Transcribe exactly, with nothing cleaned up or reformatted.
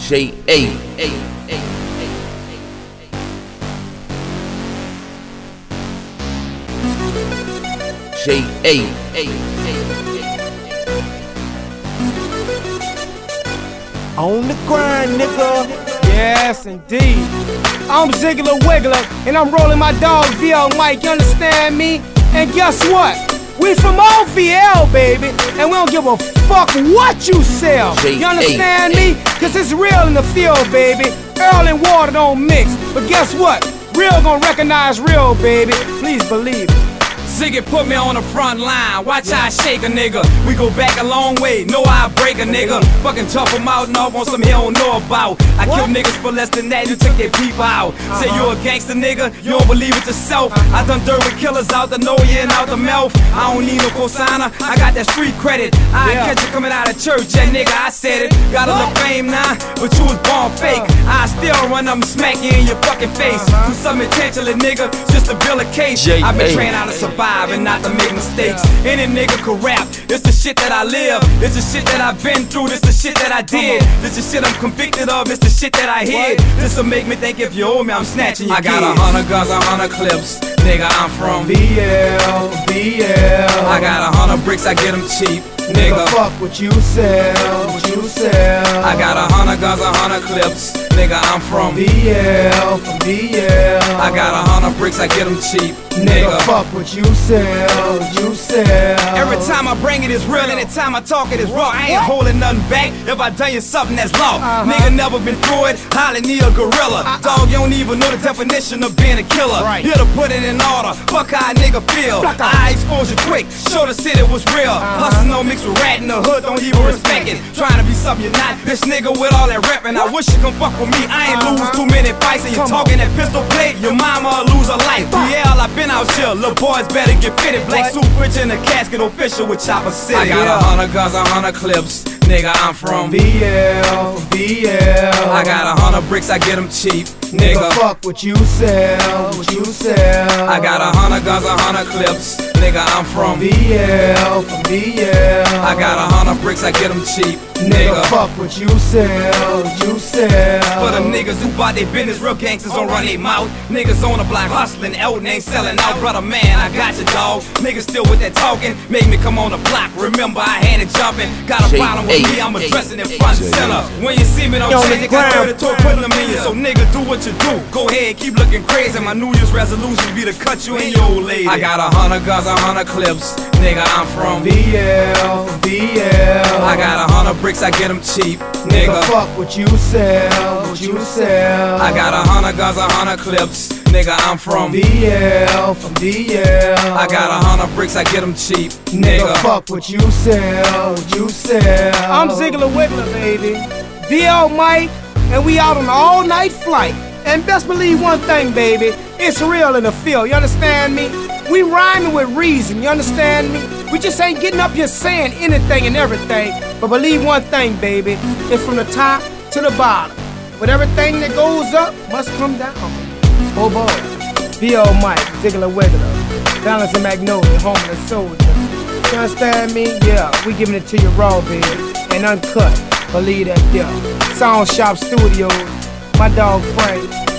J A. J A. On the grind, nigga. Yes, indeed. I'm Ziggler Wiggler, and I'm rolling my dog V L Mike, you understand me? And guess what? We from O V L, baby, and we don't give a fuck what you sell. You understand me? Cause it's real in the field, baby. Earl and water don't mix. But guess what? Real gonna recognize real, baby. Please believe it. Ziggy put me on the front line, watch how I shake a nigga. We go back a long way, know I break a nigga. Fucking tough him out and off on some he don't know about. I kill niggas for less than that, you took their people out. uh-huh. Say you a gangster nigga, you don't believe it yourself. uh-huh. I done dirt with killers out the know you and out the mouth. I don't need no cosigner, I got that street credit. I yeah. catch you coming out of church, yeah nigga, I said it. Got a little fame now, but you was born fake. uh-huh. I still run up and smack you in your fucking face. uh-huh. Do something intentionally nigga, just to build a case. I've been trained how to survive and not to make mistakes. Any nigga could rap. It's the shit that I live. It's the shit that I've been through. This the shit that I did. This the shit I'm convicted of. It's the shit that I hid. This'll make me think if you owe me, I'm snatching your I got a hundred guns, a hundred clips. Nigga, I'm from V L, V L. I got a hundred bricks, I get them cheap. Nigga, fuck what you sell, what you sell. I got a hundred guns, a hundred clips. Nigga, I'm from V L, from V L. I got a hundred bricks, I get them cheap. Nigga, fuck what you sell, what you sell. Every time I bring it, it's real. Anytime I talk it, it's raw. I ain't holding nothing back. If I tell you something that's law, uh-huh. nigga never been through it. Holly need a gorilla. Uh-uh. Dog, you don't even know the definition of being a killer. Right. Here to put it in order. Fuck how a nigga feel. I expose you quick. Show the city was real. Uh-huh. Hustle no mixed with rat in the hood. Don't even respect it. Trying to be something you're not. Bitch nigga with all that rapping. I wish you come fuck with me. I ain't uh-huh. lose too many fights. And you talking that pistol plate. Your mama will lose her life. V L, I been out here. Little boys better get fitted. Black suit rich in the casket official with Chopper City. I got a yeah. hundred guns, a hundred clips. Nigga, I'm from V L, V L. I got a hundred bricks, I get them cheap. Nigga, nigga, fuck what you sell, what you sell. I got a hundred guns, a hundred clips. Nigga, I'm from V L, from V L. I got a hundred bricks, I get them cheap. Nigga, nigga, fuck what you sell, what you sell. For the niggas who bought their business, real gangsters don't run their mouth. Niggas on the block hustling, Elton ain't selling out. Brother man, I got you dog. Niggas still with that talking, make me come on the block. Remember I had it jumping. Got a problem with me, I'm addressing it front and center. When you see me, don't change it, cause I heard it talk putting them in you. So nigga, do what you do. Go ahead, keep looking crazy. My New Year's resolution be to cut you and your old lady. I got a hundred guns, a hundred clips. Nigga, I'm from V L, V L. I got a hundred bricks, I get them cheap. Nigga, nigga, fuck what you sell, what you sell. I got a hundred guns, a hundred clips. Nigga, I'm from V L, from V L. I got a hundred bricks, I get them cheap. Nigga, nigga, fuck what you sell, what you sell. I'm Ziggler Wiggler, baby. V L Mike, and we out on an all-night flight. And best believe one thing, baby, it's real in the field, you understand me? We rhyming with reason, you understand me? We just ain't getting up here saying anything and everything. But believe one thing, baby, it's from the top to the bottom. But everything that goes up must come down. Oh boy, V L Mike, Ziggler Wiggler, Balance and Magnolia, Homeless Soldier. You understand me? Yeah, we giving it to you raw, baby, and uncut. Believe that, yeah. Sound Shop Studios, my dog Frank.